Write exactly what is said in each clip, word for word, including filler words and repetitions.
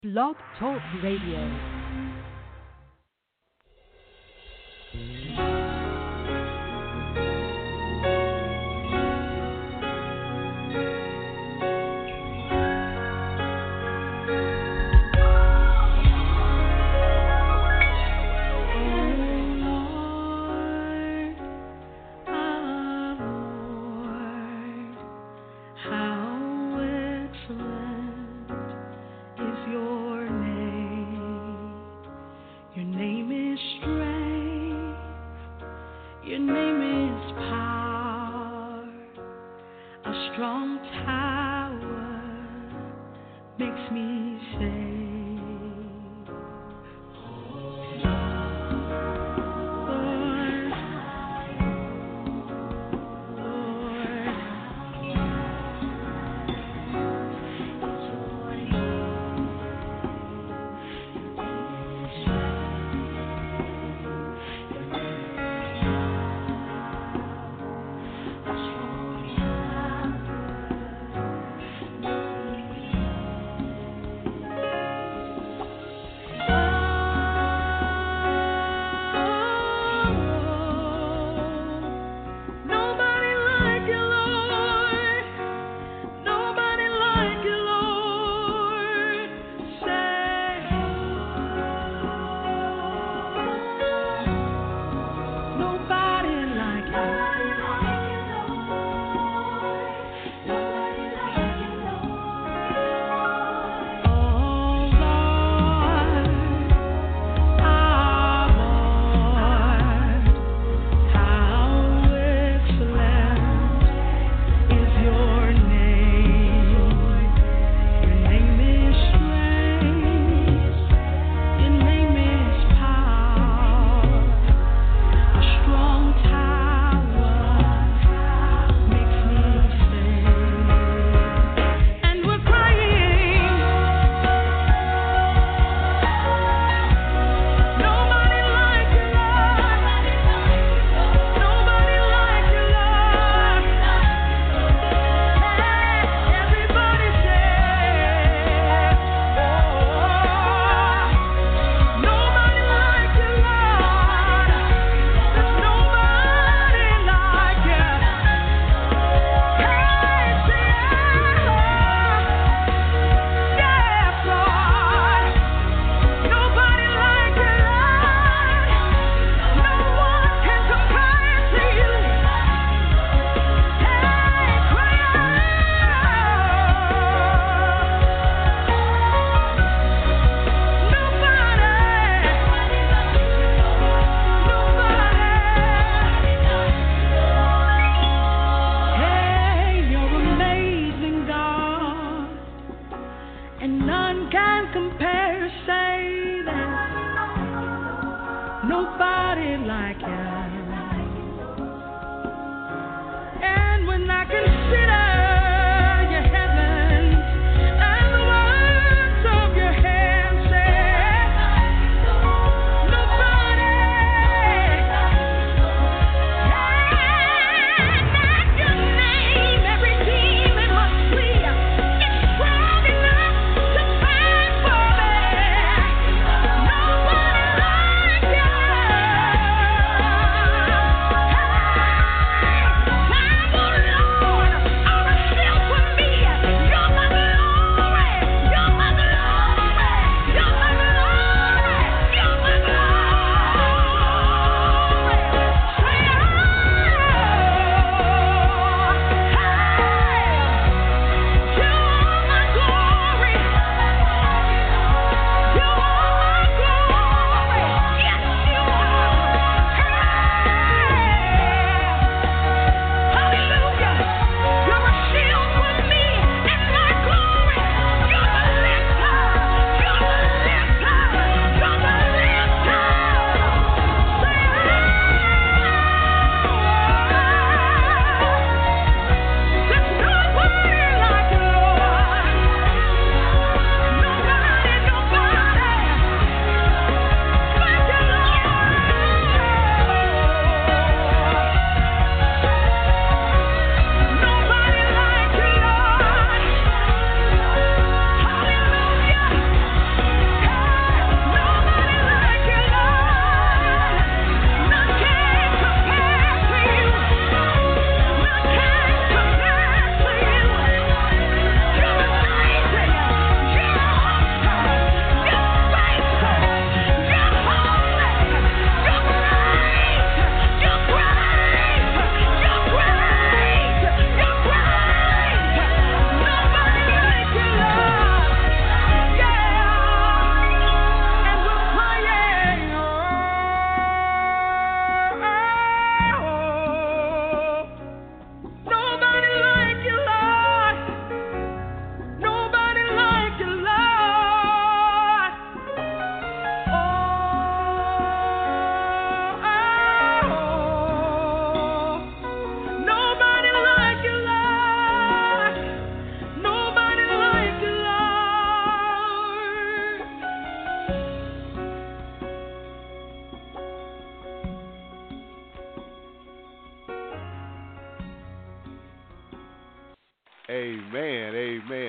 Blog Talk Radio.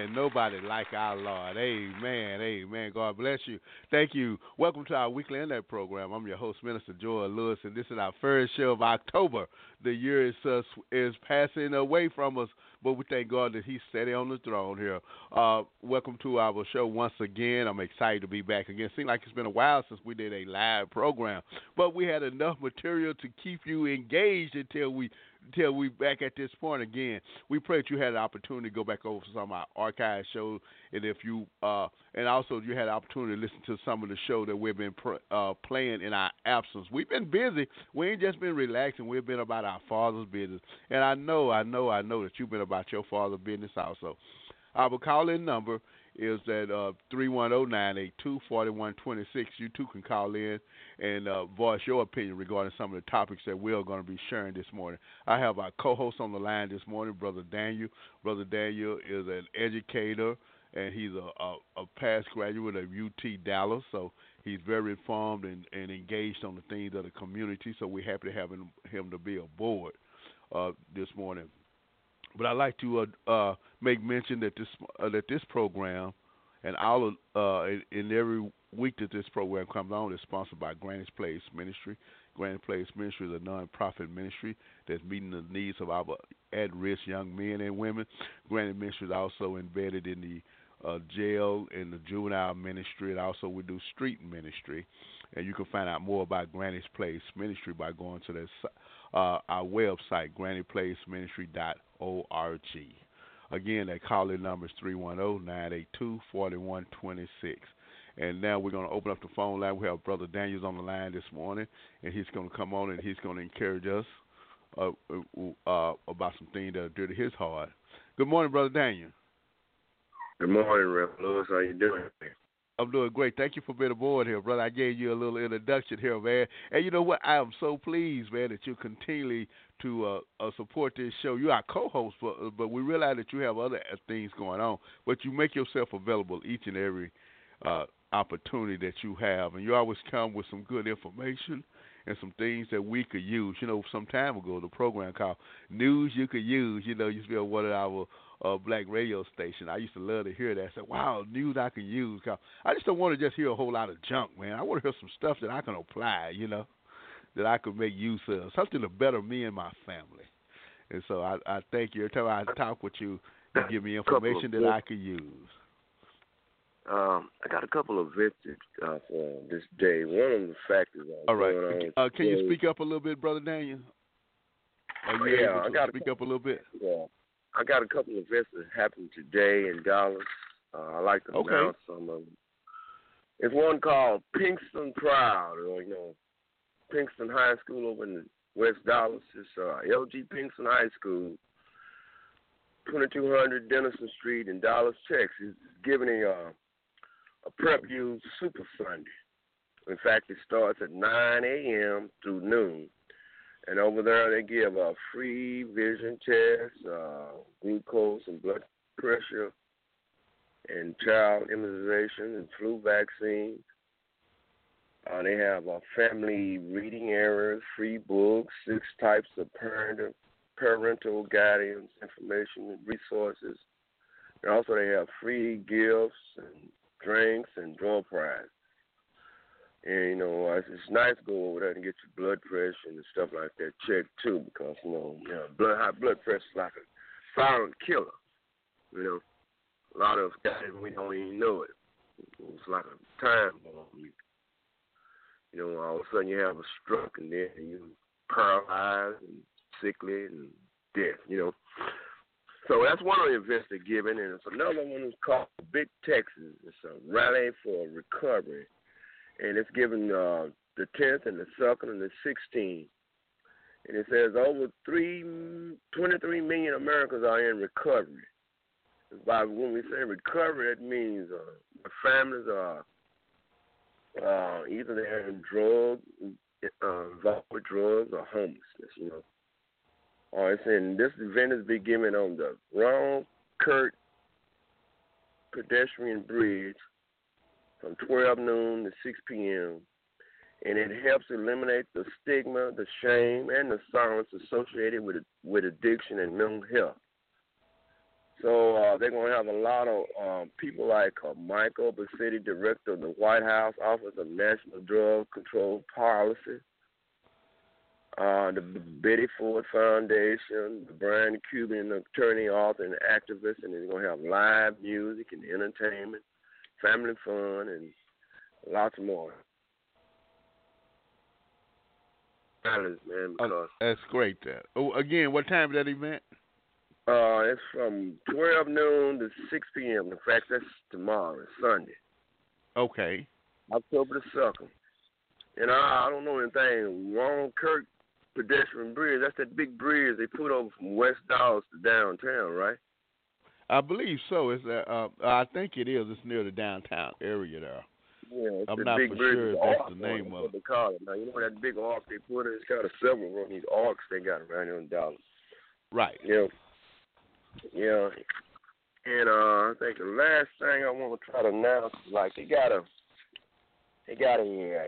Amen. Nobody like our Lord. Amen. Amen. God bless you. Thank you. Welcome to our weekly internet program. I'm your host, Minister Joel Lewis, and this is our first show of October. The year is uh, is passing away from us, but we thank God that He's steady on the throne here. Uh, welcome to our show once again. I'm excited to be back again. Seems like it's been a while since we did a live program, but we had enough material to keep you engaged until we until we back at this point again. We pray that you had an opportunity to go back over some of our archive shows, and if you uh, and also you had an opportunity to listen to some of the show that we've been pr- uh, playing in our absence. We've been busy. We ain't just been relaxing. We've been about our Father's business, and I know, I know, I know that you've been about your Father's business also. Our call-in number is at uh, three one zero, nine eight two, four one two six. You too can call in and uh, voice your opinion regarding some of the topics that we're going to be sharing this morning. I have our co-host on the line this morning, Brother Daniel. Brother Daniel is an educator, and he's a, a, a past graduate of U T Dallas, so he's very informed and, and engaged on the things of the community, so we're happy to have him, him to be aboard uh, this morning. But I'd like to uh, uh, make mention that this uh, that this program and all of, uh, in, in every week that this program comes on is sponsored by Granny's Place Ministry. Granny's Place Ministry is a non-profit ministry that's meeting the needs of our at-risk young men and women. Granny Ministry is also embedded in the uh, jail and the juvenile ministry, and also we do street ministry. And you can find out more about Granny's Place Ministry by going to this, uh, our website, granny place ministry dot org. Again, that call-in number is three one zero, nine eight two, four one two six. And now we're going to open up the phone line. We have Brother Daniels on the line this morning, and he's going to come on and he's going to encourage us uh, uh, about some things that are dear to his heart. Good morning, Brother Daniel. Good morning, Reverend Lewis. How you doing? I'm doing great. Thank you for being aboard here, brother. I gave you a little introduction here, man. And you know what? I am so pleased, man, that you continually to uh, uh, support this show. You are co-host, but, but we realize that you have other things going on. But you make yourself available each and every uh, opportunity that you have. And you always come with some good information and some things that we could use. You know, some time ago, the program called News You Could Use, you know, used to be on one of our uh, black radio station. I used to love to hear that. I said, wow, news I can use. I just don't want to just hear a whole lot of junk, man. I want to hear some stuff that I can apply, you know, that I could make use of, something to better me and my family. And so I, I thank you. Every time I talk with you, you give me information that I could use. Um, I got a couple of visits uh, for this day. One of the factors uh, All right. going on Uh, can you speak up a little bit, Brother Daniel? Are you yeah, able to I got speak a, up a little bit? Yeah, I got a couple of events that happened today in Dallas. Uh, I like to okay. announce some of them. It's one called Pinkston Proud, or you know, Pinkston High School over in West Dallas. It's uh, L G Pinkston High School, twenty-two hundred Dennison Street in Dallas, Texas. It's giving a uh, a Prep Youth Super Sunday. In fact, it starts at nine a.m. through noon. And over there, they give a free vision test, uh, glucose and blood pressure, and child immunization and flu vaccine. Uh, they have uh, family reading areas, free books, six types of parental, parental guidance, information, and resources. And also, they have free gifts and drinks and door prizes. And, you know, it's, it's nice to go over there and get your blood pressure and stuff like that checked, too, because, you know, you know blood, high blood pressure is like a silent killer. You know, a lot of us guys, we don't even know it. It's like a time bomb. You know, all of a sudden you have a stroke and then you paralyzed and sickly and death, you know. So that's one of the events they're giving, and it's another one that's called Big Texas. It's a rally for recovery. And it's given uh, the tenth and the second and the sixteenth. And it says over three, twenty-three million Americans are in recovery. By when we say recovery, it means uh, the families are uh, either they're in drug, uh, involved with drugs or homelessness, you know. All right, saying this event is being given on the Ron Kurt pedestrian bridge from twelve noon to six p.m., and it helps eliminate the stigma, the shame, and the silence associated with with addiction and mental health. So uh, they're going to have a lot of um, people like uh, Michael, the city director of the White House Office of National Drug Control Policy, uh, the Betty Ford Foundation, the Brian Cuban attorney, author, and activist, and they're going to have live music and entertainment, family fun, and lots more. Man, because oh, that's great. That. Oh, again, what time is that event? Uh, it's from twelve noon to six p.m. In fact, that's tomorrow. It's Sunday. Okay. October the second. And I, I don't know anything wrong. Kirk Pedestrian Bridge, that's that big bridge they put over from West Dallas to downtown, right? I believe so. It's uh, uh, I think it is. It's near the downtown area there. Yeah, it's I'm the not big for bridge. sure if that's the name that's of what it. they call it. Now, you know that big arc they put in? It's got a several of these arcs they got around here in Dallas. Right. Yeah. Yeah. And uh, I think the last thing I want to try to announce is like they got a, they got a uh,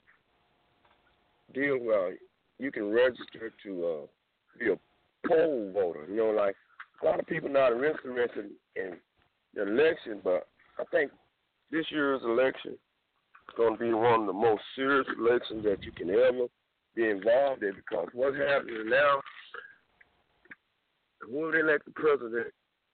deal where you can register to uh, be a poll voter. You know, like a lot of people not interested in the election, but I think this year's election is going to be one of the most serious elections that you can ever be involved in, because what's happening now, whoever they elect the president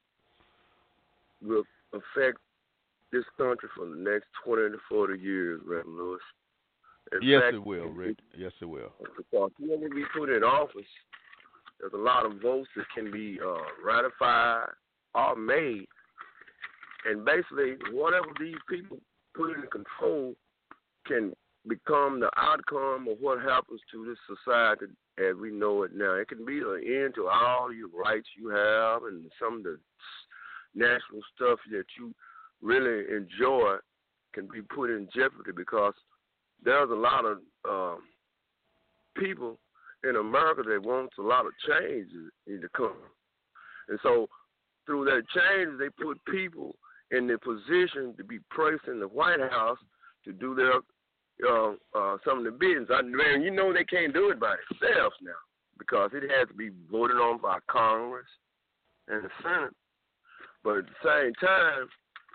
will affect this country for the next twenty to forty years, Reverend Lewis. In yes, fact, it will, Rick. Yes, it will. Because whoever we put in office, there's a lot of votes that can be uh, ratified or made. And basically, whatever these people put in control can become the outcome of what happens to this society as we know it now. It can be an end to all your rights you have and some of the national stuff that you really enjoy can be put in jeopardy, because there's a lot of um, people in America that wants a lot of change in the country. And so through that change, they put people in the position to be placed in the White House to do their uh, uh, some of the business. I, man, you know they can't do it by themselves now, because it has to be voted on by Congress and the Senate. But at the same time,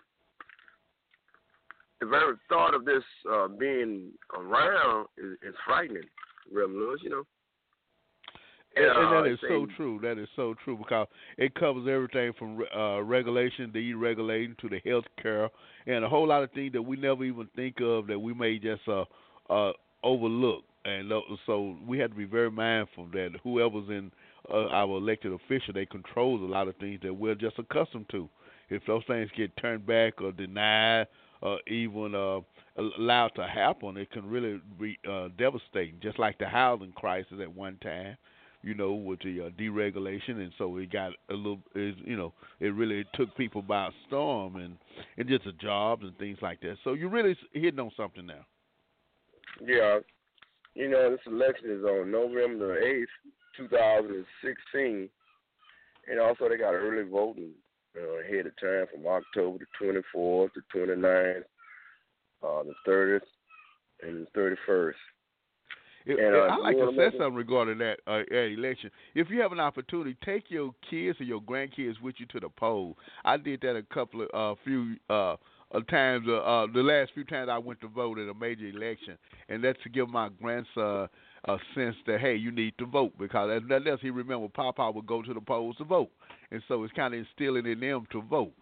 the very thought of this uh, being around is, is frightening, Reverend Lewis, you know. And, and that uh, is so true. That is so true, because it covers everything from uh, regulation, deregulating, to the health care, and a whole lot of things that we never even think of that we may just uh, uh, overlook. And so we have to be very mindful that whoever's in uh, our elected official, they control a lot of things that we're just accustomed to. If those things get turned back or denied or even uh, allowed to happen, it can really be uh, devastating, just like the housing crisis at one time, you know, with the uh, deregulation. And so it got a little, it, you know, it really took people by storm, and, and just the jobs and things like that. So you're really hitting on something now. Yeah. You know, this election is on November the eighth, two thousand sixteen, and also they got early voting uh, ahead of time from October the twenty-fourth to twenty-ninth, uh, the thirtieth, and the thirty-first. It, and, uh, I'd like to say make something regarding that uh, election. If you have an opportunity, take your kids or your grandkids with you to the poll. I did that a couple of uh, few uh, times. Uh, uh, the last few times I went to vote in a major election, and that's to give my grandson a sense that, hey, you need to vote, because as nothing else, he remember Papa would go to the polls to vote, and so it's kind of instilling in them to vote.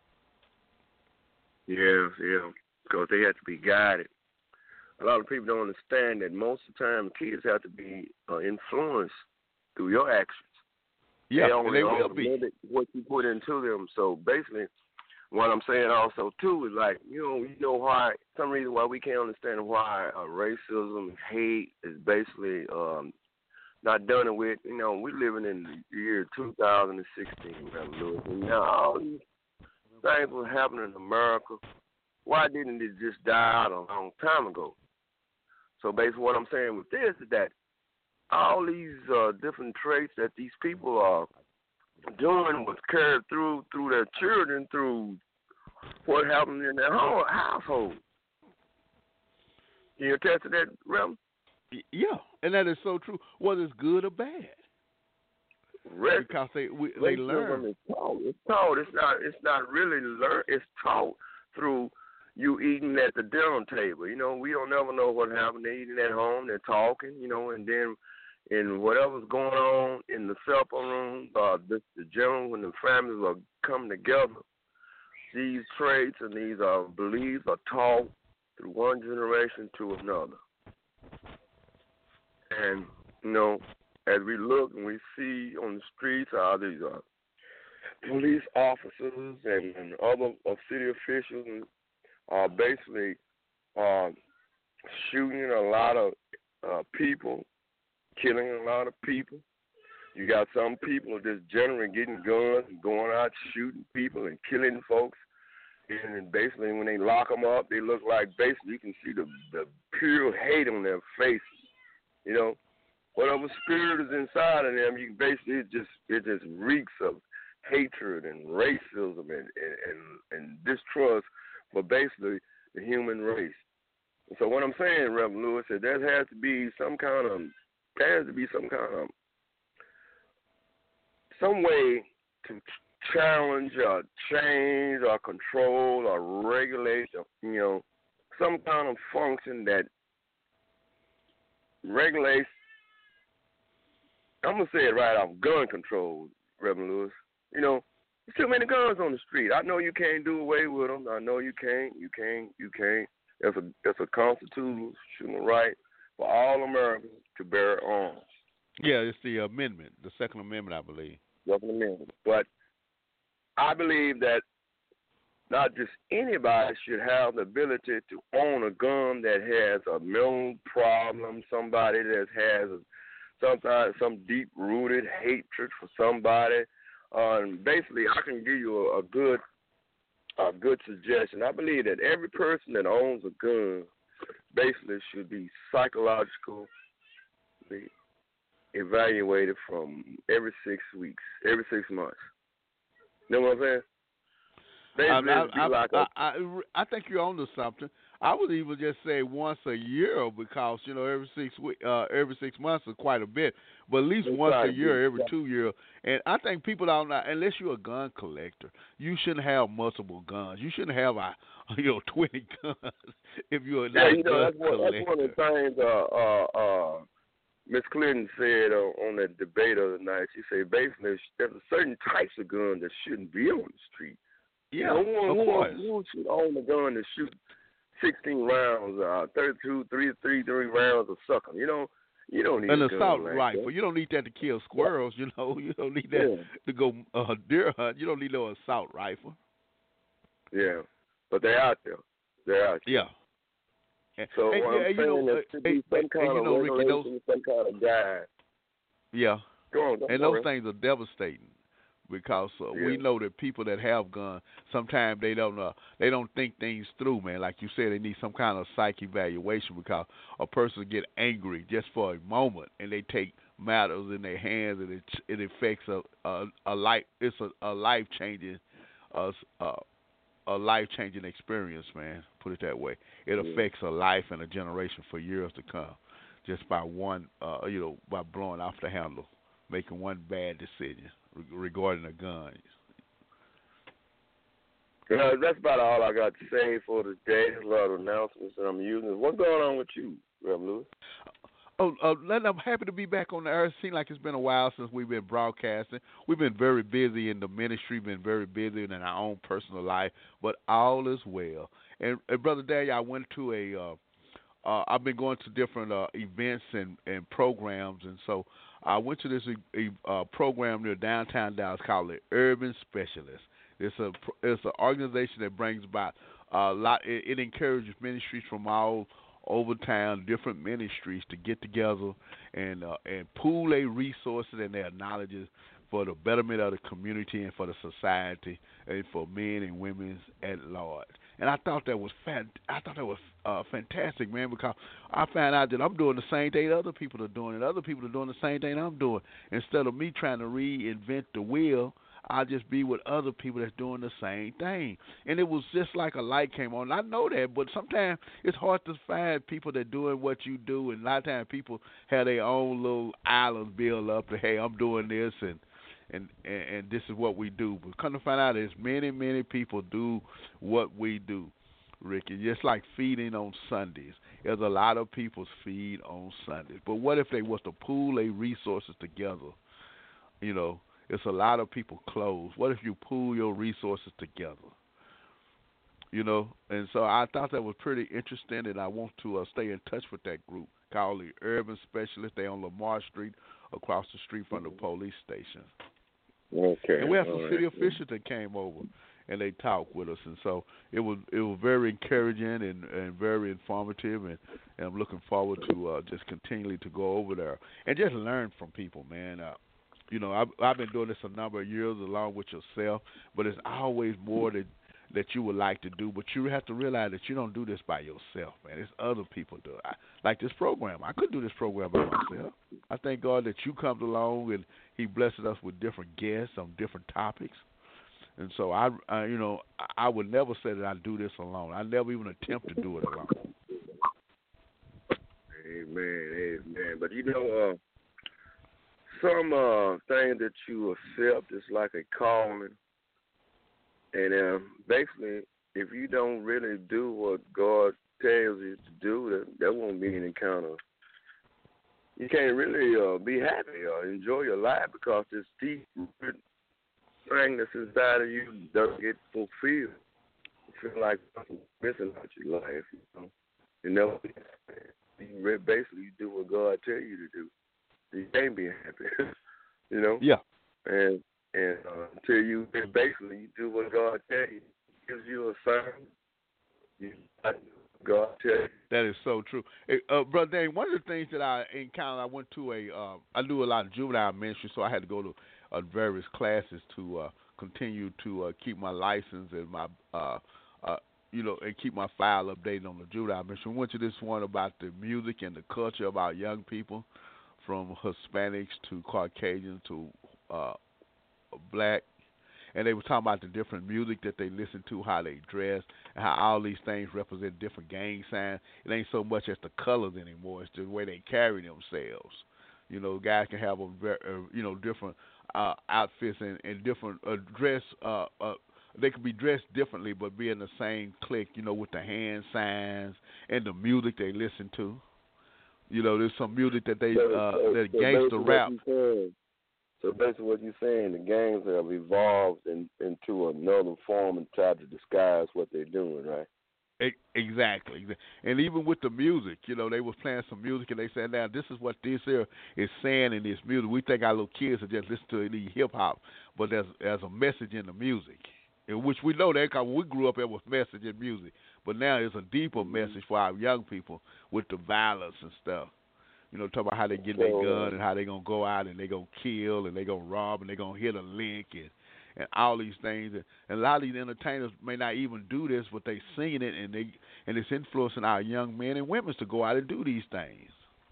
Yeah, yeah, because they have to be guided. A lot of people don't understand that most of the time kids have to be uh, influenced through your actions. Yeah, they, only, and they will only be. limit what you put into them. So basically, what I'm saying also too is like, you know, you know why some reason why we can't understand why uh, racism and hate is basically um, not done with. You know, we're living in the year two thousand sixteen, Reverend Lewis, and now all these things were happening in America. Why didn't it just die out a long time ago? So basically what I'm saying with this is that all these uh, different traits that these people are doing was carried through through their children, through what happened in their whole household. Can you attest to that, Reverend? Yeah, and that is so true, whether it's good or bad. because they we, they racism learn. is taught. It's taught. It's not. It's not really learned. It's taught through you eating at the dinner table. You know, we don't never know what happened. They're eating at home. They're talking. You know, and then in whatever's going on in the supper room, uh, this, the general when the families are coming together, these traits and these uh, beliefs are taught through one generation to another. And you know, as we look and we see on the streets how these uh, police officers and, and other uh, city officials are basically uh, shooting a lot of uh, people, killing a lot of people. You got some people just generally getting guns and going out shooting people and killing folks. And basically when they lock them up, they look like basically you can see the, the pure hate on their faces. You know, whatever spirit is inside of them, you can basically it just it just reeks of hatred and racism and and, and, and distrust for basically the human race. And so what I'm saying, Reverend Lewis, is there has to be some kind of there has to be some kind of some way to challenge or change or control or regulate, you know, some kind of function that regulates, I'm going to say it right off, gun control, Reverend Lewis. You know, there's too many guns on the street. I know you can't do away with them. I know you can't. You can't. You can't. It's a, it's a constitutional right for all Americans to bear arms. Yeah, it's the amendment, the Second Amendment, I believe. Second Amendment. But I believe that not just anybody should have the ability to own a gun that has a mental problem, somebody that has sometimes some deep-rooted hatred for somebody. Uh, and basically, I can give you a, a good a good suggestion. I believe that every person that owns a gun basically should be psychologically evaluated from every six weeks, every six months. You know what I'm saying? Um, I, I, like I, I, I think you're onto something. I would even just say once a year because you know every six week, uh, every six months is quite a bit, but at least once a year, every two years. And I think people don't know unless you're a gun collector, you shouldn't have multiple guns. You shouldn't have a you know twenty guns if you're not yeah, you a know, gun that's one, collector. That's one of the things uh, uh, uh, Miss Clinton said uh, on that debate of the night. She said basically there's certain types of guns that shouldn't be on the street. Yeah, you know, of who, course. Who should own a gun to shoot sixteen rounds, uh, thirty-two, three, three, three rounds of sucker? You know, you don't need an a assault gun like rifle. that. You don't need that to kill squirrels. You know, you don't need that yeah. to go uh, deer hunt. You don't need no assault rifle. Yeah, but they're out there. They're out there. Yeah. And, so and, what yeah, I'm you saying know, there should be some and, kind and, you of know, Ricky, regulation, those, some kind of guide. Yeah. Go on, go and on, those things are devastating. Because uh, yeah. we know that people that have guns, sometimes they don't uh, they don't think things through, man. Like you said, they need some kind of psych evaluation because a person get angry just for a moment and they take matters in their hands and it it affects a a, a life. It's a, a life changing, uh, uh, a life changing experience, man. Put it that way. It yeah. affects a life and a generation for years to come, just by one, uh, you know, by blowing off the handle, making one bad decision regarding a gun. Yeah, that's about all I got to say for today. There's a lot of announcements that I'm using. What's going on with you, Reverend Lewis? Oh, uh, Len, I'm happy to be back on the air. It seems like it's been a while since we've been broadcasting. We've been very busy in the ministry, been very busy in our own personal life, but all is well. And, and Brother Daniel, I went to a, uh, uh, I've been going to different uh, events and, and programs, and so I went to this uh, program near downtown Dallas called the Urban Specialist. It's a it's an organization that brings about a lot. It, it encourages ministries from all over town, different ministries, to get together and uh, and pool their resources and their knowledges for the betterment of the community and for the society and for men and women at large. And I thought that was fan- I thought that was uh, fantastic, man, because I found out that I'm doing the same thing other people are doing, and other people are doing the same thing I'm doing. Instead of me trying to reinvent the wheel, I'll just be with other people that's doing the same thing. And it was just like a light came on. I know that, but sometimes it's hard to find people that doing what you do, and a lot of times people have their own little islands built up that, hey, I'm doing this, and and, and and this is what we do. But come to find out, there's many many people do what we do, Ricky. Just like feeding on Sundays, there's a lot of people feed on Sundays. But what if they was to pool their resources together? You know, it's a lot of people closed. What if you pool your resources together? You know, and so I thought that was pretty interesting, and I want to uh, stay in touch with that group called the Urban Specialists. They on Lamar Street, across the street from the police station. Okay. And we had some All city right. officials that came over, and they talked with us, and so it was it was very encouraging and, and very informative, and, and I'm looking forward to uh, just continually to go over there and just learn from people, man. Uh, you know, I've, I've been doing this a number of years along with yourself, but it's always more that that you would like to do, but you have to realize that you don't do this by yourself, man. It's other people do it. I, like this program. I couldn't do this program by myself. I thank God that you come along and He blesses us with different guests on different topics. And so I, I you know, I, I would never say that I do this alone. I never even attempt to do it alone. Amen, amen. But you know, uh, some uh, things that you accept is like a calling. And uh, basically, if you don't really do what God tells you to do, that, that won't be an encounter. You can't really uh, be happy or enjoy your life because this deep thing that's inside of you doesn't get fulfilled. You feel like something's missing out your life. You know, you know, you basically do what God tells you to do. You can't be happy. You know. Yeah. And. And uh, until you basically you do what God tells you, gives you a sign. You God tells you. That is so true, hey, uh, Brother Dane. One of the things that I encountered, I went to a, uh, I do a lot of juvenile ministry, so I had to go to uh, various classes to uh, continue to uh, keep my license and my, uh, uh, you know, and keep my file updated on the juvenile ministry. We went to this one about the music and the culture of our young people, from Hispanics to Caucasians to uh, black, and they were talking about the different music that they listen to, how they dress, and how all these things represent different gang signs. It ain't so much as the colors anymore; it's the way they carry themselves. You know, guys can have a very, uh, you know, different uh, outfits and, and different uh, dress. Uh, uh, they could be dressed differently, but be in the same clique. You know, with the hand signs and the music they listen to. You know, there's some music that they So, uh, so, that so gangster basically rap. what you're saying- So basically what you're saying, the gangs have evolved in, into another form and tried to disguise what they're doing, right? E- Exactly. And even with the music, you know, they was playing some music and they said, now this is what this here is saying in this music. We think our little kids are just listening to the hip-hop, but there's, there's a message in the music, in which we know that because we grew up there with message in music. But now there's a deeper message for our young people with the violence and stuff. You know, talk about how they get their gun and how they gonna go out and they gonna kill and they gonna rob and they gonna hit a lick and, and all these things. And, and a lot of these entertainers may not even do this, but they singing it and they and it's influencing our young men and women to go out and do these things.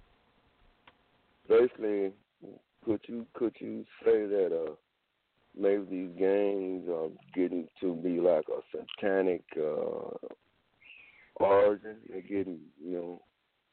Basically, could you could you say that uh, maybe these gangs are getting to be like a satanic uh, origin? They're getting, you know.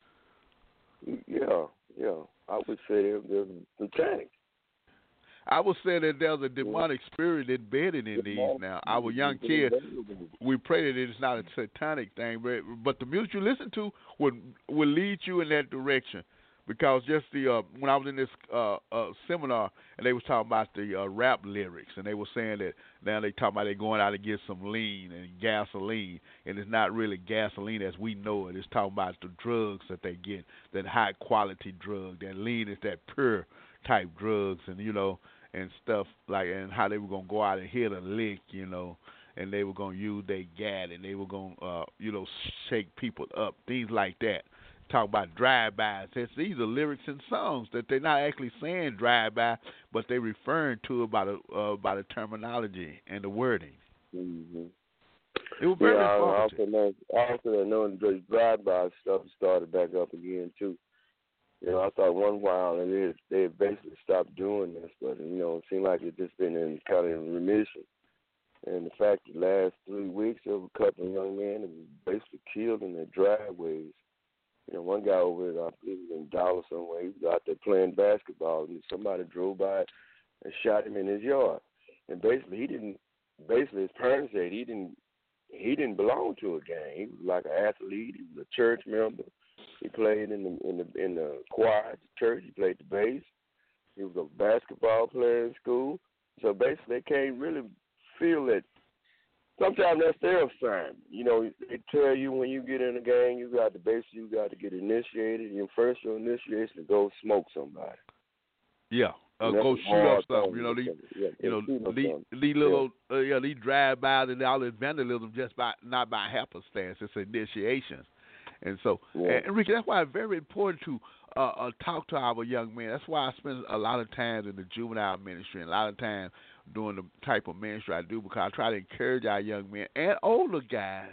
Yeah, yeah. I would say they're, they're satanic. I would say that there's a demonic spirit embedded in these now. Our young kids, we pray that it's not a satanic thing, but, but the music you listen to would will lead you in that direction. Because just the uh, when I was in this uh, uh, seminar and they was talking about the uh, rap lyrics and they were saying that now they talking about they going out to get some lean and gasoline, and it's not really gasoline as we know it. It's talking about the drugs that they get, that high quality drug. That lean is that pure type drugs, and you know, and stuff like, and how they were gonna go out and hit a lick, you know, and they were gonna use their gat and they were gonna uh, you know, shake people up, things like that. Talk about drive-bys. These are lyrics and songs that they're not actually saying drive-by, but they're referring to it by the uh, by the terminology and the wording. Mm-hmm. It was very yeah, informative. I also know, I also know the drive-by stuff started back up again too. You know, I thought one while and they they had basically stopped doing this, but you know, it seemed like it just been in kind of remission. And the fact that the last three weeks there were a couple of young men that were basically killed in their driveways. You know, one guy over there, I believe, was in Dallas somewhere. He was out there playing basketball, and somebody drove by and shot him in his yard. And basically, he didn't. Basically, his parents said he didn't. He didn't belong to a gang. He was like an athlete. He was a church member. He played in the in the in the choir at the church. He played the bass. He was a basketball player in school. So basically, they can't really feel that. Sometimes that's their assignment. You know, they tell you when you get in a gang, you got to basically you got to get initiated. Your first your initiation to go smoke somebody. Yeah. Uh, go shoot up something, you know. These, yeah, you know, these, these little, yeah. Uh, yeah, these drive-bys and all this vandalism just by not by happenstance. It's initiations, and so, yeah. and, and Ricky, that's why it's very important to uh, uh, talk to our young men. That's why I spend a lot of time in the juvenile ministry and a lot of time doing the type of ministry I do because I try to encourage our young men and older guys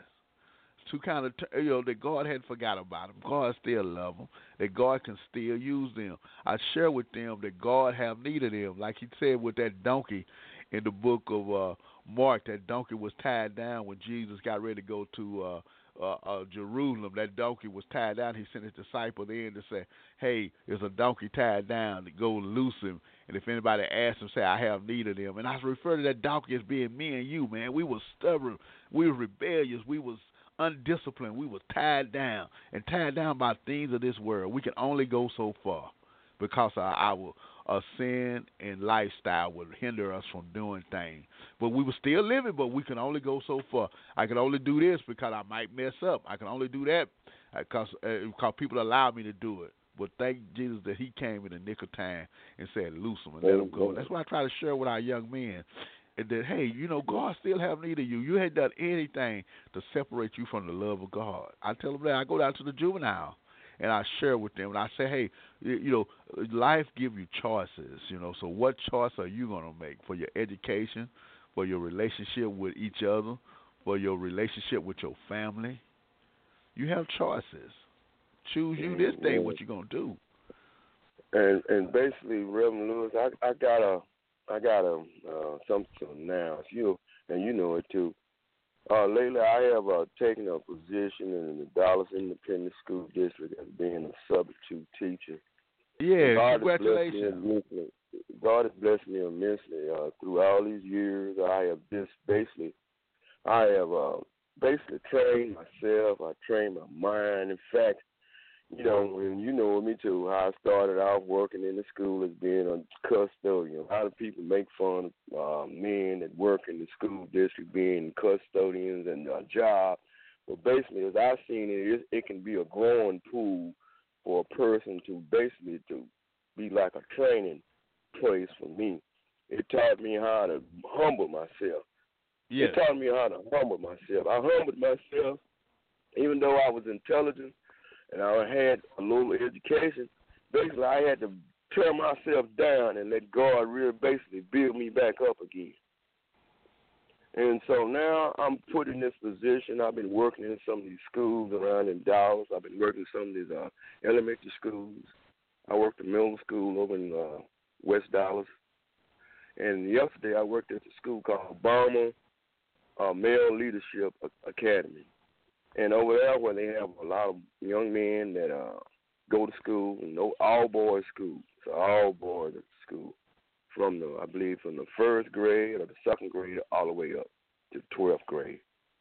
to kind of, you know, that God hadn't forgot about them. God still love them. That God can still use them. I share with them that God have need of them. Like he said with that donkey in the book of uh, Mark, that donkey was tied down when Jesus got ready to go to uh, uh, uh, Jerusalem. That donkey was tied down. He sent his disciples in to say, hey, there's a donkey tied down. To go loose him. And if anybody asks him, say, I have need of them. And I refer to that donkey as being me and you, man. We was stubborn. We were rebellious. We was undisciplined. We was tied down and tied down by things of this world. We can only go so far because our, our, our sin and lifestyle would hinder us from doing things. But we were still living, but we can only go so far. I can only do this because I might mess up. I can only do that because, uh, because people allow me to do it. But thank Jesus that he came in the nick of time and said, loose them and let them go. That's what I try to share with our young men. And that, hey, you know, God still have need of you. You hadn't done anything to separate you from the love of God. I tell them that. I go down to the juvenile, and I share with them. And I say, hey, you know, life give you choices, you know. So what choice are you going to make for your education, for your relationship with each other, for your relationship with your family? You have choices. Choose you this day what you're going to do. And and basically, Reverend Lewis, I, I got a... I got a uh, something now. You and you know it too. Uh, lately, I have uh, taken a position in the Dallas Independent School District as being a substitute teacher. Yeah, God congratulations. Has immensely, God has blessed me immensely uh, through all these years. I have just basically, I have uh, basically trained myself. I trained my mind. In fact, you know, and you know me too, how I started off working in the school as being a custodian. A lot of people make fun of uh, men that work in the school district being custodians and a job. But basically, as I've seen it, it, it can be a growing pool for a person to basically to be like a training place for me. It taught me how to humble myself. Yes. It taught me how to humble myself. I humbled myself, even though I was intelligent, and I had a little education. Basically, I had to tear myself down and let God really basically build me back up again. And so now I'm put in this position. I've been working in some of these schools around in Dallas. I've been working in some of these uh, elementary schools. I worked at middle school over in uh, West Dallas. And yesterday I worked at a school called Obama uh, Male Leadership Academy. And over there, where they have a lot of young men that uh, go to school, no all boys school, so all boys at school, from the I believe from the first grade or the second grade all the way up to twelfth grade.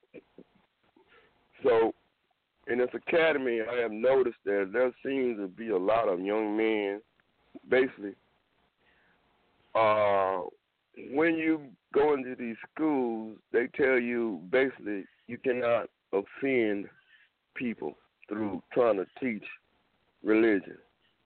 So, in this academy, I have noticed that there seems to be a lot of young men, basically. Uh, when you go into these schools, they tell you basically you cannot offend people through trying to teach religion.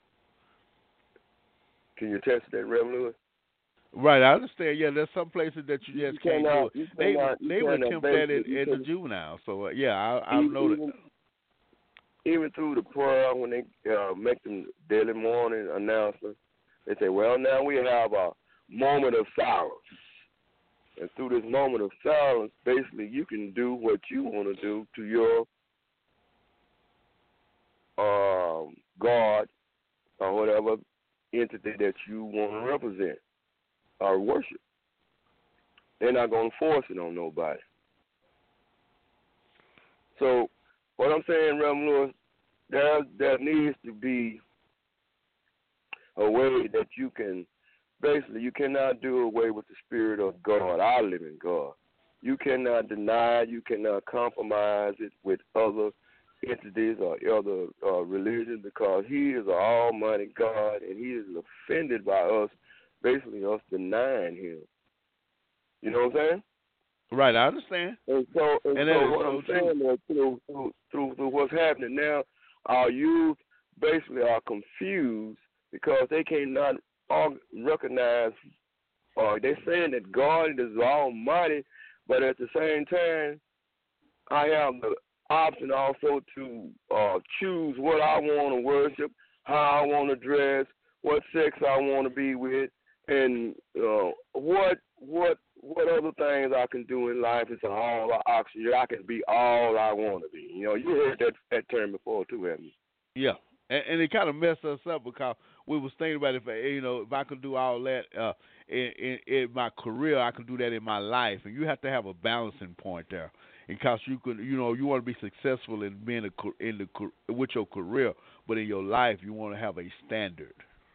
Can you attest to that, Reverend Lewis? Right, I understand. Yeah, there's some places that you just you can't cannot, do it. They cannot, they would attempt that at, at the juvenile. So uh, yeah, I, I know even, that. Even through the prayer, when they uh, make them daily morning announcements, they say, "Well, now we have a moment of silence." And through this moment of silence, basically, you can do what you want to do to your um, God or whatever entity that you want to represent or worship. They're not going to force it on nobody. So what I'm saying, Reverend Lewis, there, there needs to be a way that you can basically you cannot do away with the Spirit of God, our living God. You cannot deny, you cannot compromise it with other entities or other uh, religions, because he is an almighty God, and he is offended by us, basically us denying him. You know what I'm saying? Right, I understand. And so, and and so what so I'm saying is through, through, through, through what's happening now, our youth basically are confused because they cannot recognize, or they're saying that God is almighty, but at the same time, I have the option also to uh, choose what I want to worship, how I want to dress, what sex I want to be with, and uh, what what what other things I can do in life. It's all option. I can be all I want to be. You know, you heard that that term before too, haven't you? Yeah, and, and it kind of messed us up because we was thinking about if you know if I could do all that uh, in, in in my career, I can do that in my life, and you have to have a balancing point there. Because you could, you know, you want to be successful in being a, in the with your career, but in your life, you want to have a standard.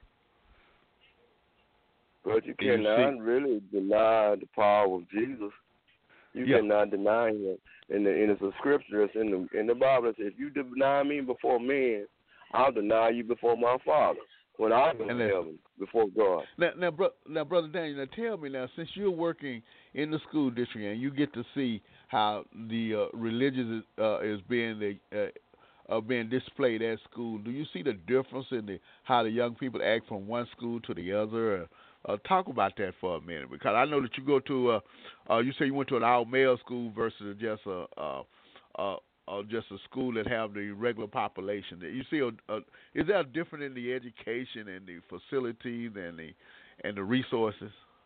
But you cannot you really deny the power of Jesus. You yeah. cannot deny him. And it's a scripture. It's in the in the Bible. It says, if you deny me before men, I'll deny you before my Father when I go to heaven before God. Now, now, bro, now, brother Daniel, now tell me now, since you're working in the school district and you get to see how the uh, religious uh, is being the, uh, uh, being displayed at school, do you see the difference in the how the young people act from one school to the other? Uh, uh, talk about that for a minute, because I know that you go to, uh, uh, you say you went to an all male school versus just a, uh, uh, uh, just a school that have the regular population. You see, a, a, is there a difference in the education and the facilities and the and the resources?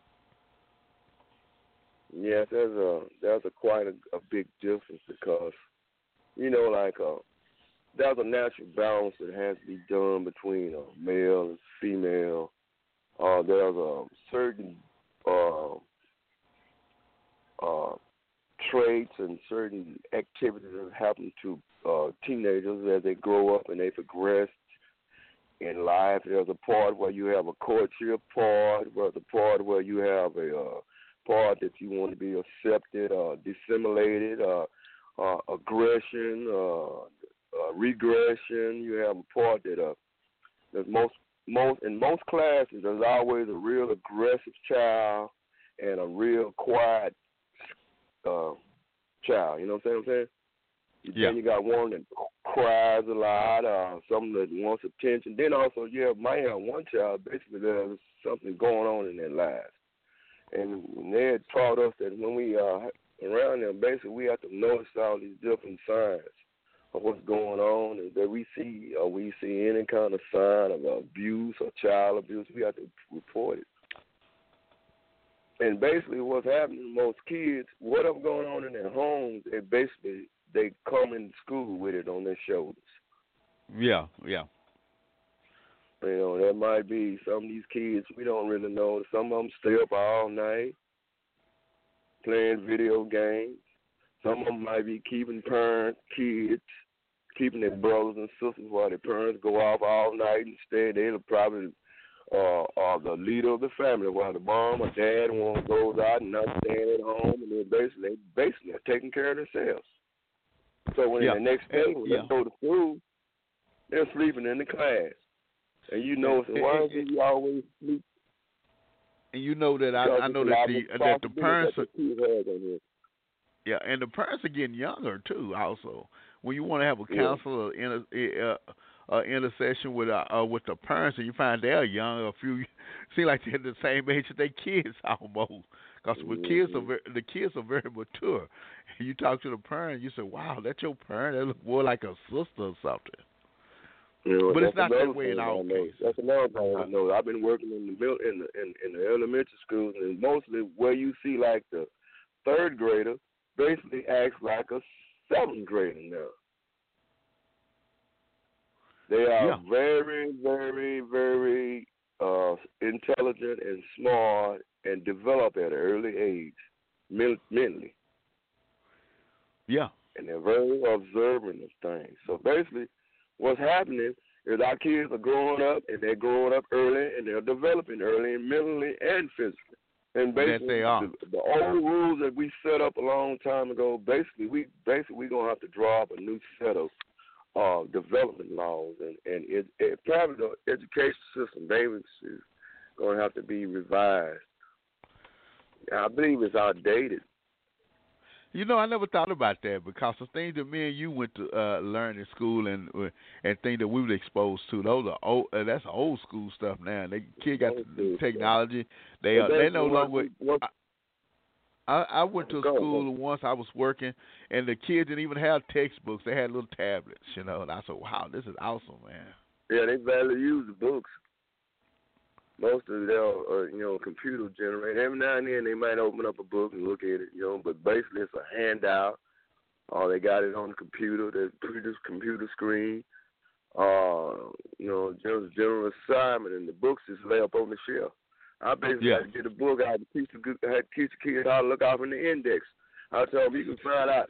Yes, there's a there's a quite a, a big difference, because you know, like uh, there's a natural balance that has to be done between uh, male and female. Uh, there's a certain uh, uh, traits and certain activities that happen to uh, teenagers as they grow up and they progress in life. There's a part where you have a courtship part, there's a part where you have a uh, part that you want to be accepted or dissimulated, uh, uh, aggression, uh, uh, regression. You have a part that uh, there's most most in most classes there's always a real aggressive child and a real quiet uh, child. You know what I'm saying? Yeah. Then you got one that cries a lot, uh, someone that wants attention. Then also you have might have one child basically there's something going on in their lives. And they had taught us that when we are around them, basically we have to notice all these different signs of what's going on, and that we see or we see any kind of sign of abuse or child abuse, we have to report it. And basically what's happening to most kids, whatever going on in their homes, they basically they come in school with it on their shoulders. Yeah, yeah. You know, there might be some of these kids, we don't really know. Some of them stay up all night playing video games. Some of them might be keeping parents, kids, keeping their brothers and sisters while their parents go off all night. Instead, they'll probably uh, are the leader of the family while the mom or dad one goes out and not staying at home, and they're basically, basically are taking care of themselves. So when yeah. the next day, when yeah. they go to school, they're sleeping in the class. And you know, so why is it you always sleep? And you know that I, I know that the that the parents are, yeah, and the parents are getting younger too. Also, when you want to have a counsel yeah. in a, a, a intercession with a, uh, with the parents, and you find they're young, a few seem like they're the same age as their kids almost. Because mm-hmm. the kids are very, the kids are very mature. You talk to the parent, you say, "Wow, that's your parent. They look more like a sister or something." You know, but it's not that way in our case. That's another thing I know. I've been working in the middle, in the in, in the elementary schools, and mostly where you see like the third grader basically acts like a seventh grader now. They are yeah. very, very, very uh, intelligent and smart and develop at an early age, mentally. Yeah. And they're very observant of things. So basically, what's happening is our kids are growing up, and they're growing up early, and they're developing early, and mentally and physically. And basically, they are. The, the old rules that we set up a long time ago, basically, we basically we're gonna have to draw up a new set of uh, development laws, and and it, it probably the education system, Davis, is gonna have to be revised. I believe it's outdated. You know, I never thought about that because the things that me and you went to uh, learn in school and and things that we were exposed to, those are old. Uh, that's old school stuff now. They kids got the technology. They uh, they no longer. I, I, I went to a school once. I was working, and the kids didn't even have textbooks. They had little tablets, you know. And I said, "Wow, this is awesome, man." Yeah, they barely use the books. Most of them are, you know, computer generated. Every now and then they might open up a book and look at it, you know, but basically it's a handout. Or they got it on the computer, the computer screen. Uh, you know, just general assignment, and the books just lay up on the shelf. I basically yeah. had to get a book. I had to teach the, I had to teach the kids how to look out in the index. I told them you can find out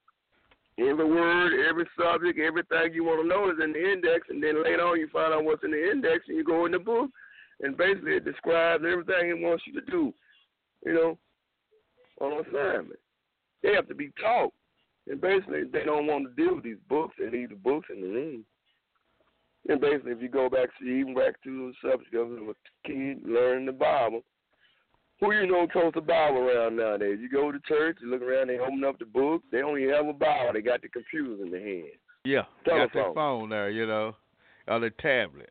every word, every subject, everything you want to know is in the index, and then later on you find out what's in the index, and you go in the book. And basically it describes everything it wants you to do, you know, on assignment. They have to be taught. And basically they don't want to deal with these books. They leave the books in the room. And basically if you go back to even back to the subject of a kid learning the Bible, who you know totes the Bible around nowadays? You go to church, you look around, they open up the book, they don't even have a Bible. They got the computers in their hands. Yeah, telephone. Got their phone there, you know, or the tablet.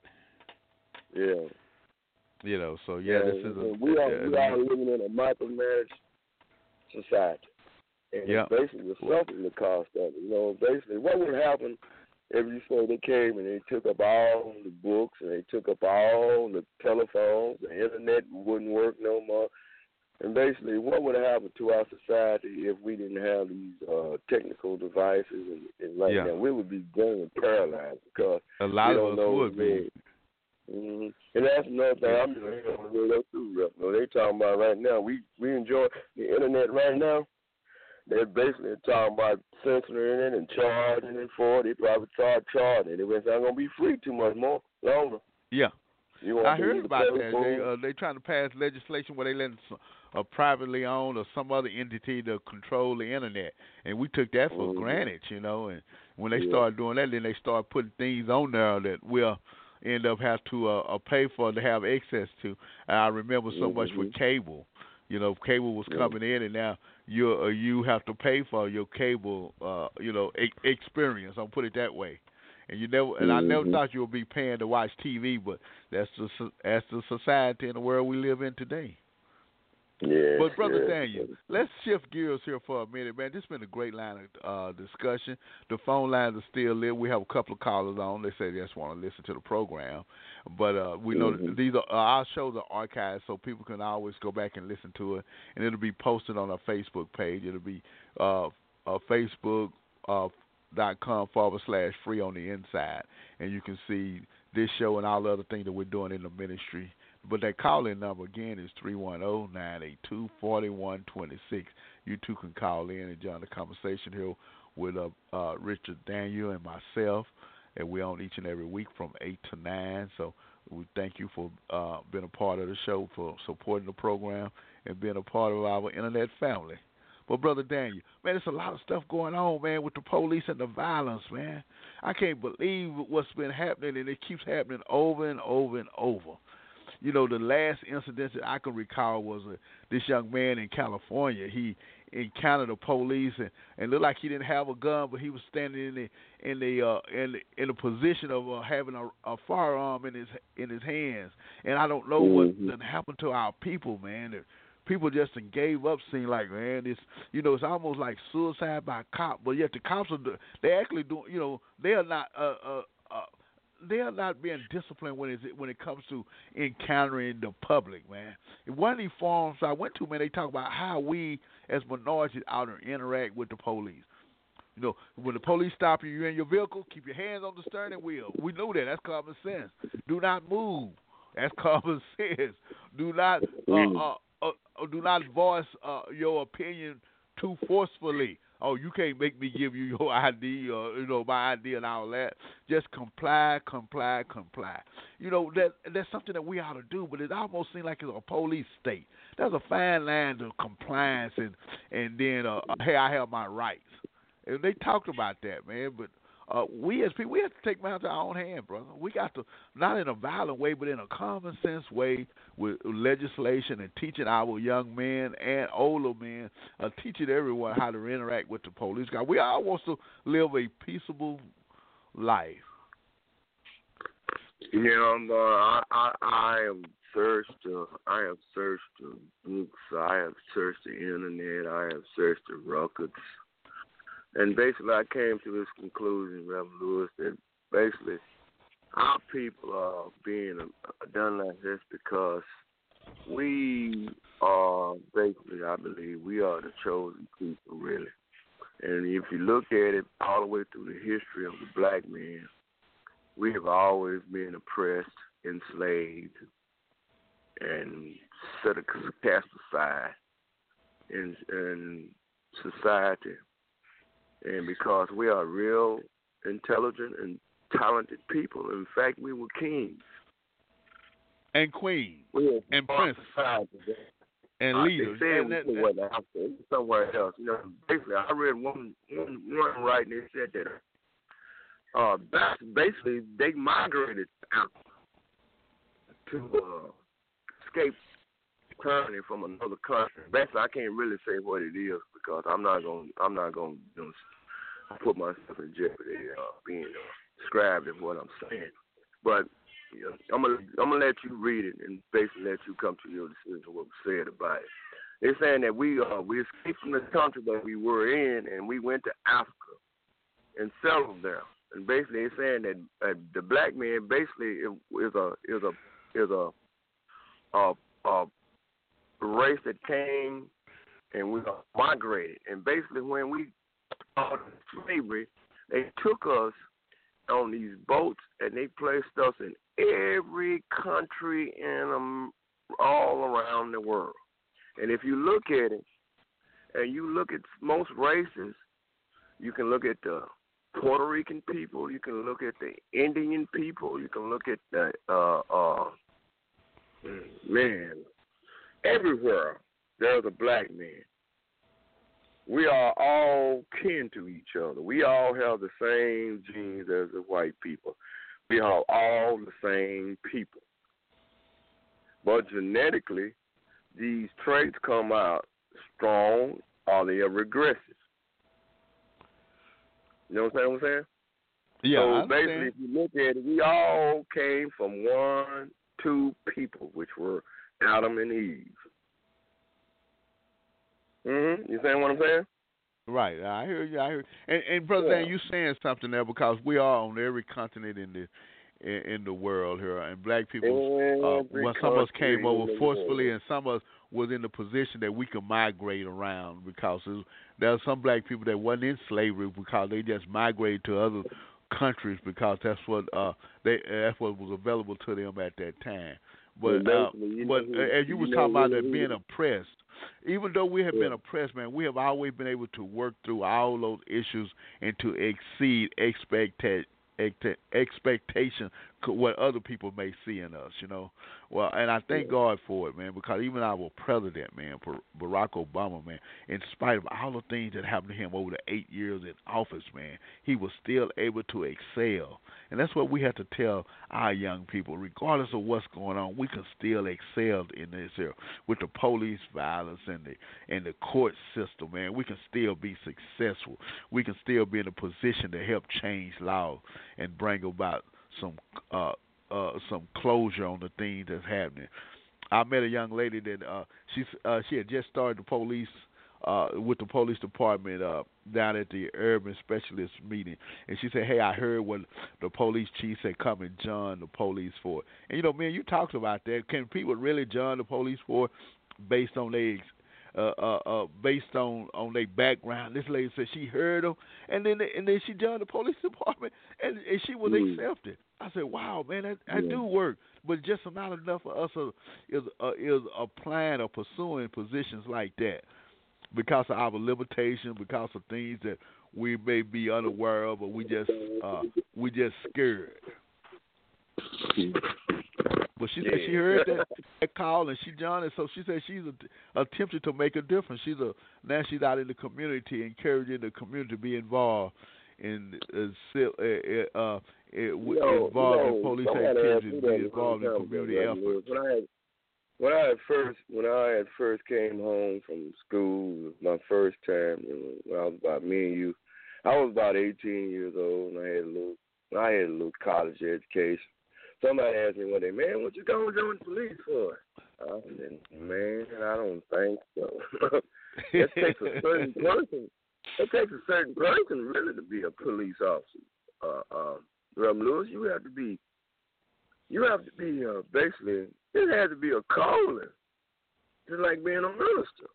Yeah. You know, so yeah, yeah this is a we are uh, we are living in a micromanaged society, and yeah. it's basically suffering the cost of it. You know, basically, what would happen if you say they came and they took up all the books and they took up all the telephones, the internet wouldn't work no more, and basically, what would happen to our society if we didn't have these uh, technical devices? And, and right yeah. now, we would be going paralyzed because a lot we of don't us know would be. Mm-hmm. And that's another thing I'm just hearing on the radio too, you know, they talking about right now. We we enjoy the internet right now. They're basically talking about censoring it and charging it for it. They probably start charging it. It's not gonna be free too much more longer. Yeah, you I heard about that. They uh, they trying to pass legislation where they let a privately owned or some other entity to control the internet, and we took that for mm-hmm. granted, you know. And when they yeah. started doing that, then they started putting things on there that we'll end up have to uh, uh, pay for to have access to. And I remember so mm-hmm. much with cable. You know, cable was yeah. coming in, and now you uh, you have to pay for your cable, uh, you know, e- experience. I'll put it that way. And you never, and mm-hmm. I never thought you would be paying to watch T V, but that's the that's the society and the world we live in today. Yeah. But Brother yeah. Daniel, let's shift gears here for a minute, man. This has been a great line of uh, discussion. The phone lines are still lit. We have a couple of callers on. They say they just want to listen to the program. But uh, we know mm-hmm. that these are uh, our shows are archived, so people can always go back and listen to it. And it'll be posted on our Facebook page. It'll be uh, uh, Facebook uh, dot com forward slash free on the inside. And you can see this show and all the other things that we're doing in the ministry. But that call-in number, again, is three one zero, nine eight two, four one two six. You too can call in and join the conversation here with uh, uh, Richard Daniel and myself. And we're on each and every week from eight to nine. So we thank you for uh, being a part of the show, for supporting the program, and being a part of our internet family. But, Brother Daniel, man, there's a lot of stuff going on, man, with the police and the violence, man. I can't believe what's been happening, and it keeps happening over and over and over. You know, the last incident that I can recall was uh, this young man in California. He encountered the police and, and looked like he didn't have a gun, but he was standing in the in the uh, in the, in the position of uh, having a, a firearm in his in his hands. And I don't know mm-hmm. what happened to our people, man. The people just gave up. Seeing like, man, it's you know, it's almost like suicide by cop. But yet the cops are they actually doing. You know, they are not. Uh, uh, uh, They are not being disciplined when it when it comes to encountering the public, man. In one of these forums I went to, man, they talk about how we as minorities out there interact with the police. You know, when the police stop you, you're in your vehicle, keep your hands on the steering wheel. We know that. That's common sense. Do not move. That's common sense. Do not uh, uh, uh, uh, do not voice uh, your opinion too forcefully. oh, you can't make me give you your I D or you know my I D and all that. Just comply, comply, comply. You know that that's something that we ought to do, but it almost seems like it's a police state. There's a fine line to compliance and and then uh, hey, I have my rights. And they talked about that, man, but. Uh, we as people, we have to take matters to our own hand, brother. We got to, not in a violent way, but in a common sense way with legislation and teaching our young men and older men, uh, teaching everyone how to interact with the police. God, we all want to live a peaceable life. Yeah, um, uh, I, I, I have searched, uh, I have searched uh, books, I have searched the internet, I have searched the records. And basically, I came to this conclusion, Reverend Lewis, that basically our people are being uh, done like this because we are basically, I believe, we are the chosen people, really. And if you look at it all the way through the history of the black man, we have always been oppressed, enslaved, and set a cast aside in, in society. And because we are real intelligent and talented people, in fact, we were kings. And queens. We and princes. And uh, leaders. They said and we that, were that, that, somewhere else. You know, basically, I read one, one, one writing that said that uh, basically they migrated out to uh, escape tyranny from another country. Basically, I can't really say what it is because I'm not going. I'm not going to you know, put myself in jeopardy uh, being uh, described as what I'm saying. But you know, I'm gonna I'm gonna let you read it and basically let you come to your decision what was said about it. They're saying that we uh, we escaped from the country that we were in and we went to Africa and settled there. And basically, they're saying that uh, the black man basically is a is a is a a, a race that came and we migrated. And basically, when we started slavery, they took us on these boats and they placed us in every country in um, all around the world. And if you look at it, and you look at most races, you can look at the Puerto Rican people, you can look at the Indian people, you can look at the uh, uh, man. Everywhere there's a black man. We are all kin to each other. We all have the same genes as the white people. We are all the same people. But genetically, these traits come out strong or they are regressive. You know what I'm saying? Yeah, so I basically, understand. if you look at it, we all came from one, two people, which were Adam and Eve. Mm-hmm. You saying what I'm saying? Right. I hear you. I hear you. And, and brother Yeah. Dan, you saying something there because we are on every continent in the in, in the world here, and black people. Uh, well, some of us came over forcefully, and some of us was in the position that we could migrate around because there are some black people that wasn't in slavery because they just migrated to other countries because that's what uh they that's what was available to them at that time. But uh, but uh, as you was talking about that being oppressed, even though we have yeah. been oppressed, man, we have always been able to work through all those issues and to exceed expecta- ex- expectation what other people may see in us, you know. Well, and I thank yeah. God for it, man, because even our president, man, Barack Obama, man, in spite of all the things that happened to him over the eight years in office, man, he was still able to excel. And that's what we have to tell our young people. Regardless of what's going on, we can still excel in this area. With the police violence and the and the court system, man, we can still be successful. We can still be in a position to help change law and bring about some uh, uh, some closure on the things that's happening. I met a young lady that uh, she uh, she had just started the police uh, with the police department uh, down at the urban specialist meeting, and she said, "Hey, I heard what the police chief said come and join the police for." And you know, man, you talked about that. Can people really join the police for based on their Uh, uh, uh, based on, on their background? This lady said she heard them, and then and then she joined the police department, and, and she was mm. accepted. I said, "Wow, man, that, that yeah. do work, but just not enough for us uh, is uh, is applying or pursuing positions like that." because of our limitations, because of things that we may be unaware of, or we just uh, we just scared. But she said she heard that, that call and she joined it. So she said she's a, attempting to make a difference. She's a now she's out in the community, encouraging the community to be involved in uh, uh, uh, no, involved no, in police activities, be involved in community efforts. When I had, when I had first when I had first came home from school, it was my first time. You know, when I was about me and you, I was about eighteen years old, and I had a little I had a little college education. Somebody asked me one day, man, what you going to join the police for? I said, man, I don't think so. It takes a certain person. It takes a certain person really to be a police officer. Uh, um, Reverend Lewis, you have to be, you have to be uh, basically, it has to be a calling, just like being a minister.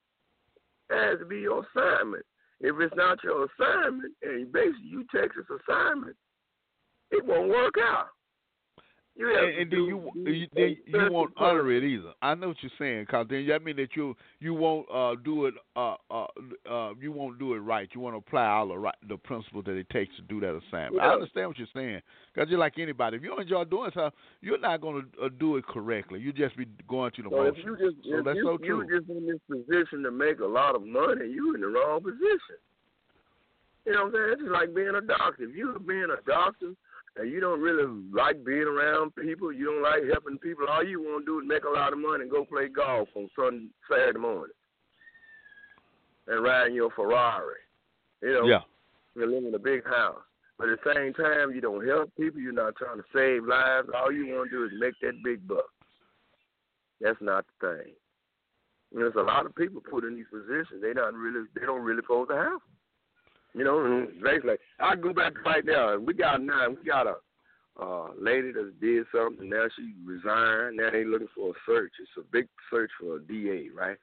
It has to be your assignment. If it's not your assignment, and basically you take this assignment, it won't work out. You and, and then you you, then you won't honor it either. I know what you're saying, cause then that means that you you won't uh, do it uh, uh, uh, you won't do it right. You want to apply all the right the principles that it takes to do that assignment. Yeah. I understand what you're saying, cause you're like anybody. If you don't enjoy doing something, you're not going to uh, do it correctly. You just be going through the so motions. If you just so if that's you, so true. you just in this position to make a lot of money, you in the wrong position. You know what I'm saying? It's just like being a doctor. If you're being a doctor and you don't really like being around people, you don't like helping people, all you want to do is make a lot of money and go play golf on Sunday, Saturday morning and ride in your Ferrari. You know, yeah. you live in a big house. But at the same time, you don't help people. You're not trying to save lives. All you want to do is make that big buck. That's not the thing. And there's a lot of people put in these positions. They not really, they don't really supposed to have them. You know, and basically, I go back right now. We got now. We got a uh, lady that did something. Now she resigned. Now they looking for a search. It's a big search for a D A, right?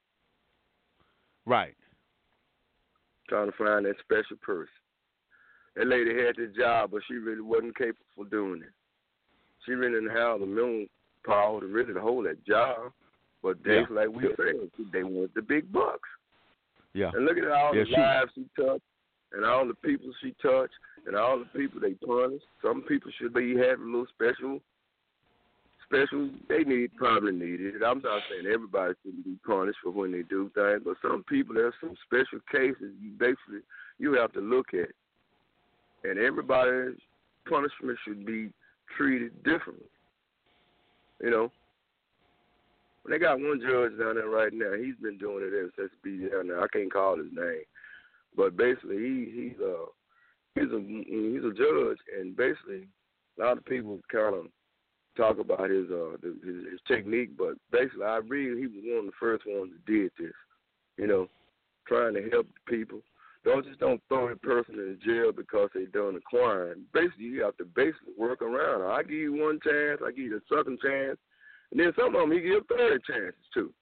Right. Trying to find that special person. That lady had the job, but she really wasn't capable of doing it. She really didn't have the mental power to really hold that job. But they, yeah. like we said, they want the big bucks. Yeah. And look at all yeah, the she, lives she touched. And all the people she touched, and all the people they punished. Some people should be having a little special, special. They need probably needed it. I'm not saying everybody should be punished for when they do things, but some people, there's some special cases you basically you have to look at, and everybody's punishment should be treated differently. You know, they got one judge down there right now. He's been doing it ever since he's down there. I can't call his name. But basically, he he's a he's a he's a judge, and basically, a lot of people kind of talk about his uh his, his technique. But basically, I read he was one of the first ones that did this. You know, trying to help the people. Don't just don't throw a person in jail because they done a crime. Basically, you have to basically work around. I give you one chance, I give you a second chance, and then some of them he give third chances too.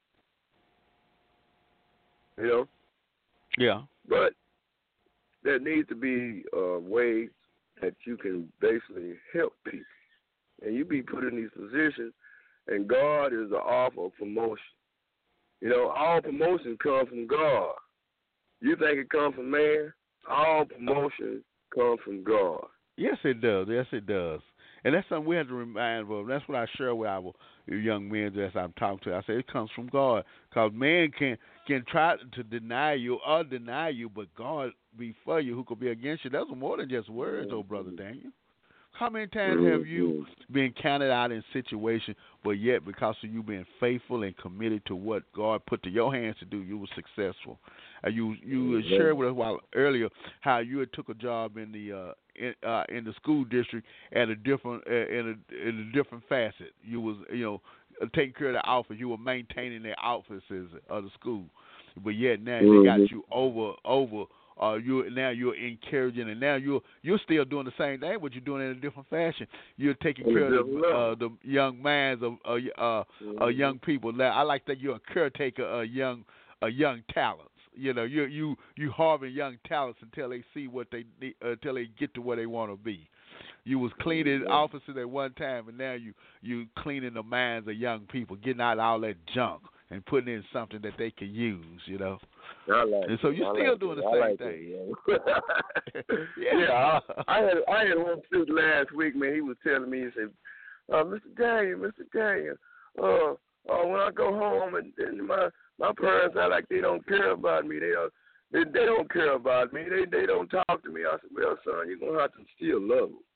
You know. Yeah. But there needs to be uh, ways that you can basically help people. And you be put in these positions, and God is the author of promotion. You know, all promotion comes from God. You think it comes from man? All promotion comes from God. Yes, it does. Yes, it does. And that's something we have to remind of. That's what I share with our young men as I'm talking to. I say it comes from God. Because man can can try to deny you or deny you, but God be for you, who could be against you. That's more than just words, oh, Brother Daniel. How many times have you been counted out in situations, but yet because of you being faithful and committed to what God put to your hands to do, you were successful? Uh, you you yeah. shared with us a while earlier how you had took a job in the uh, in, uh, in the school district at a different uh, in a in a different facet. You was you know taking care of the office. You were maintaining the offices of the school, but yet now mm-hmm. they got you over over. Uh, you now you're encouraging, and now you're you're still doing the same thing, but you're doing it in a different fashion. You're taking in care of the, uh, the young minds of uh, uh, mm-hmm. uh, young people. Now, I like that you're a caretaker of young uh, young talents. You know, you you you harvest young talents until they see what they need, uh, until they get to where they want to be. You was cleaning mm-hmm. offices at one time, and now you you cleaning the minds of young people, getting out all that junk and putting in something that they can use. You know. I like and so it. you're I still like doing it. the I same like thing. It, yeah. yeah. I, I had I had one student last week, man. He was telling me, he said, uh, "Mister Daniel, Mister Daniel, uh, uh, when I go home and, and my my parents act like they don't care about me. They don't they, they don't care about me. They they don't talk to me." I said, "Well, son, you're gonna have to still love them.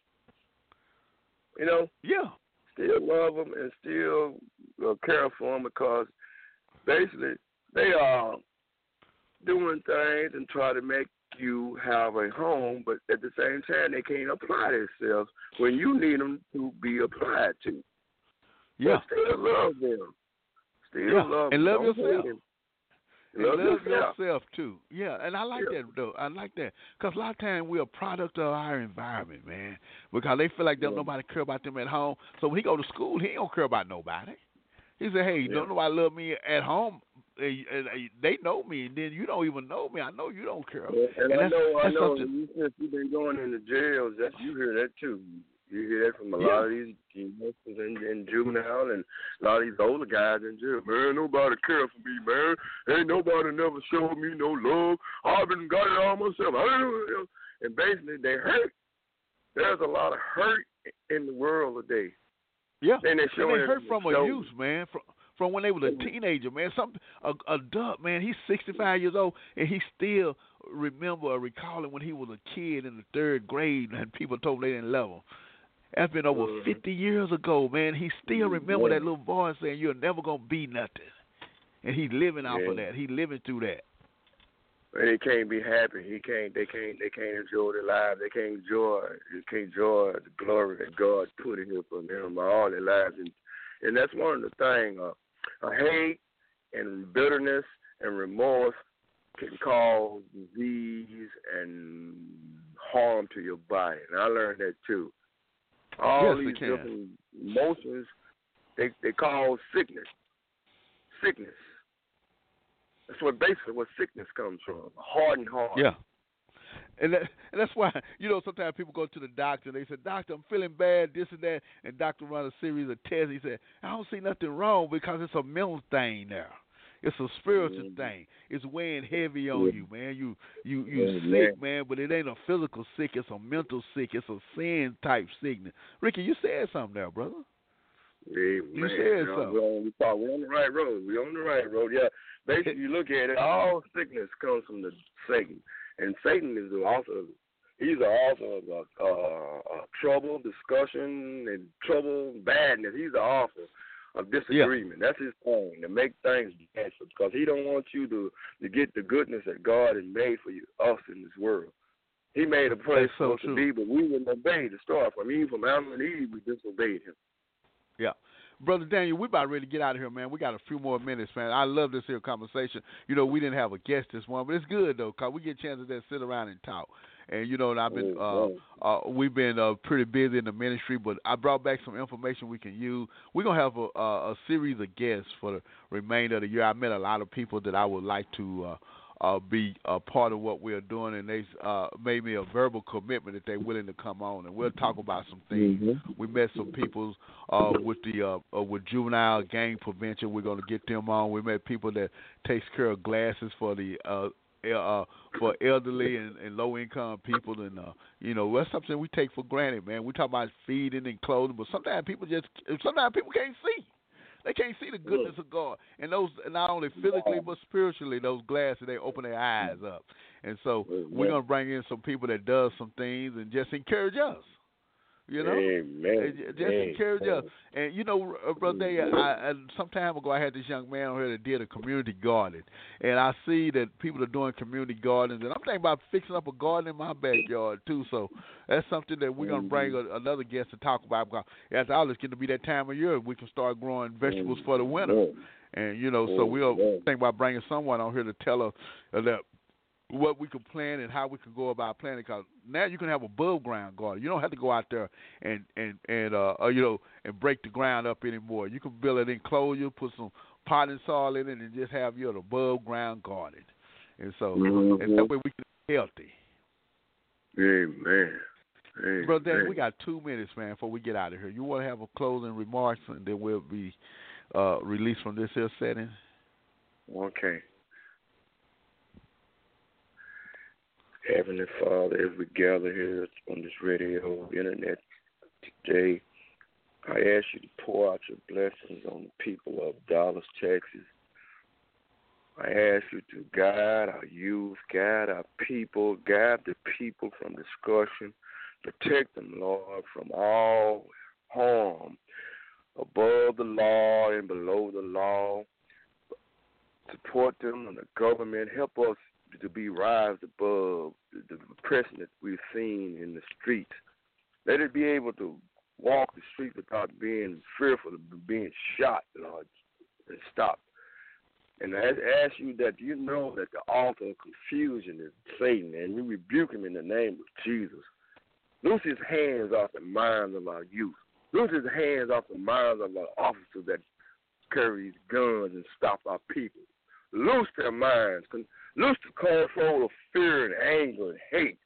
You know, Yeah. still love them and still uh, care for them because basically they are doing things and try to make you have a home, but at the same time they can't apply themselves when you need them to be applied to. Yeah. But still love them. Still yeah. love and them. love Don't yourself. hate them. And Love, love yourself. yourself too. Yeah, and I like Yeah. that though. I like that because a lot of times we're a product of our environment, man. Because they feel like don't Yeah. nobody care about them at home. So when he go to school, he don't care about nobody. He said, "Hey, Yeah. don't nobody love me at home. They they know me, and then you don't even know me. I know you don't care." Yeah, and, and I that's, know, I that's know. something. You since you've been going into jails, that you hear that too. You hear that from a Yeah. lot of these youngsters in, in juvenile and a lot of these older guys in jail. Man, nobody care for me, man. Ain't nobody never showed me no love. I've been got it all myself. And basically, they hurt. There's a lot of hurt in the world today. Yeah, and they, and they hurt from show. a youth, man. From from when they was a teenager, man. Some a adult, man. He's sixty-five years old, and he still remember or recalling when he was a kid in the third grade, and people told him they didn't love him. That's been over mm-hmm. fifty years ago, man. He still remember yeah. that little voice saying, "You're never gonna be nothing," and he's living off yeah. of that. He's living through that. And they can't be happy. He can't. They can't. They can't enjoy their lives. They can't enjoy. They can't enjoy the glory that God put in here for them all their lives. And and that's one of the things. Uh, uh, hate and bitterness and remorse can cause disease and harm to your body. And I learned that too. All yes, these different emotions, they they cause sickness. Sickness. That's what basically what sickness comes from. Hardened heart. Yeah. And, that, and that's why, you know, sometimes people go to the doctor and they say, "Doctor, I'm feeling bad, this and that." And doctor run a series of tests. He said, "I don't see nothing wrong because it's a mental thing now. It's a spiritual mm-hmm. thing. It's weighing heavy on yeah. you, man. You you you yeah, sick, man. man, but it ain't a physical sick. It's a mental sick. It's a sin type sickness." Ricky, you said something there, brother. Yeah, you man. said you know, something. We're on, we're on the right road. We're on the right road. Yeah. Basically, you look at it, all sickness comes from the Satan. And Satan is the author. He's the author of uh, uh, trouble, discussion, and trouble, badness. He's the author of disagreement. Yeah. That's his thing, to make things bad, because he don't want you to, to get the goodness that God has made for you, us in this world. He made a place so for us true. to be, but we wouldn't obey to start from. Even from Adam and Eve, we disobeyed him. Yeah. Brother Daniel, we're about ready to get out of here, man. We got a few more minutes, man. I love this here conversation. You know, we didn't have a guest this morning, but it's good, though, because we get a chance to just sit around and talk. And, you know, and I've been, uh, uh, we've been uh, pretty busy in the ministry, but I brought back some information we can use. We're going to have a, a, a series of guests for the remainder of the year. I met a lot of people that I would like to uh, uh, be a part of what we're doing, and they uh, made me a verbal commitment that they're willing to come on, and we'll talk about some things. Mm-hmm. We met some people uh, with the uh, uh, with juvenile gang prevention. We're going to get them on. We met people that takes care of glasses for the uh, uh, for elderly and, and low income people, and uh, you know that's something we take for granted, man. We talk about feeding and clothing, but sometimes people just sometimes people can't see. They can't see the goodness of God, and those not only physically but spiritually. Those glasses, they open their eyes up, and so we're gonna bring in some people that does some things and just encourage us. You know, Amen. just Amen. encourage us. And you know, brother, Day, I, I, some time ago I had this young man on here that did a community garden, and I see that people are doing community gardens, and I'm thinking about fixing up a garden in my backyard too. So that's something that we're gonna bring a, another guest to talk about, because as all it's getting to be that time of year, we can start growing vegetables for the winter. And you know, so we'll think about bringing someone on here to tell us that what we could plant and how we could go about planting. Because now you can have above ground garden. You don't have to go out there and and and uh, uh you know and break the ground up anymore. You can build an enclosure, put some potting soil in it, and just have your above ground garden. And so mm-hmm. and that way we can be healthy. Amen. Amen. Brother Dan, we got two minutes, man, before we get out of here. You want to have a closing remarks, and then we'll be uh, released from this here setting. Okay. Heavenly Father, as we gather here on this radio, internet today, I ask you to pour out your blessings on the people of Dallas, Texas. I ask you to guide our youth, guide our people, guide the people from discussion, protect them, Lord, from all harm, above the law and below the law. Support them and the government. Help us to be rise above the, the oppression that we've seen in the streets. Let it be able to walk the street without being fearful of being shot, Lord, and stop. And I ask you that you know that the author of confusion is Satan, and you rebuke him in the name of Jesus. Loose his hands off the minds of our youth. Loose his hands off the minds of our officers that carry these guns and stop our people. Loose their minds. Loose the control of fear and anger and hate.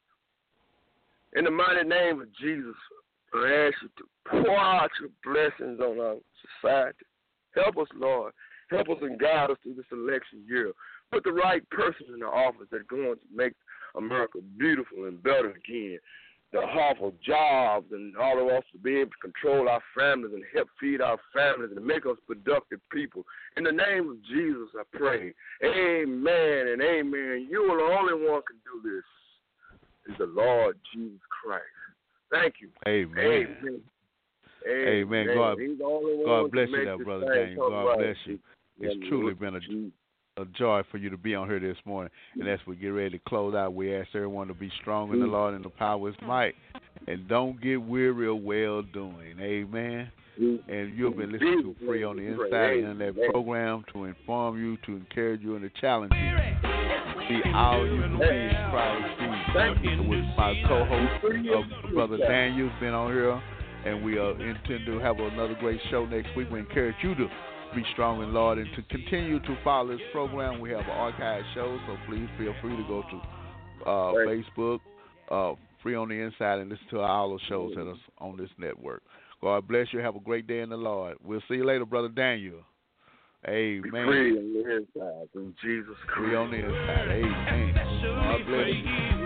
In the mighty name of Jesus, I ask you to pour out your blessings on our society. Help us, Lord. Help us and guide us through this election year. Put the right person in the office that's going to make America beautiful and better again. The awful jobs and all of us to be able to control our families and help feed our families and make us productive people. In the name of Jesus, I pray. Amen and amen. You are the only one can do this. Is the Lord Jesus Christ. Thank you. Amen. Amen. Amen. Amen. God, God bless you, there, this Brother thing Daniel. God right. bless you. It's truly been a, a joy for you to be on here this morning. And as we get ready to close out, we ask everyone to be strong in the Lord and the power of his might. And don't get weary of well doing. Amen. And you've been listening to Free on the Inside Internet program to inform you, to encourage you, and to challenge you. Be all you can be in Christ Jesus. With my co-host, uh, Brother Daniel's been on here. And we uh, intend to have another great show next week. We encourage you to be strong in Lord and to continue to follow this program. We have an archive show, so please feel free to go to uh, Facebook, uh, Free on the Inside, and listen to all the shows that are on this network. God bless you. Have a great day in the Lord. We'll see you later, Brother Daniel. Amen. Be free on the inside, in Jesus Christ. Free on the inside. Amen. God bless you.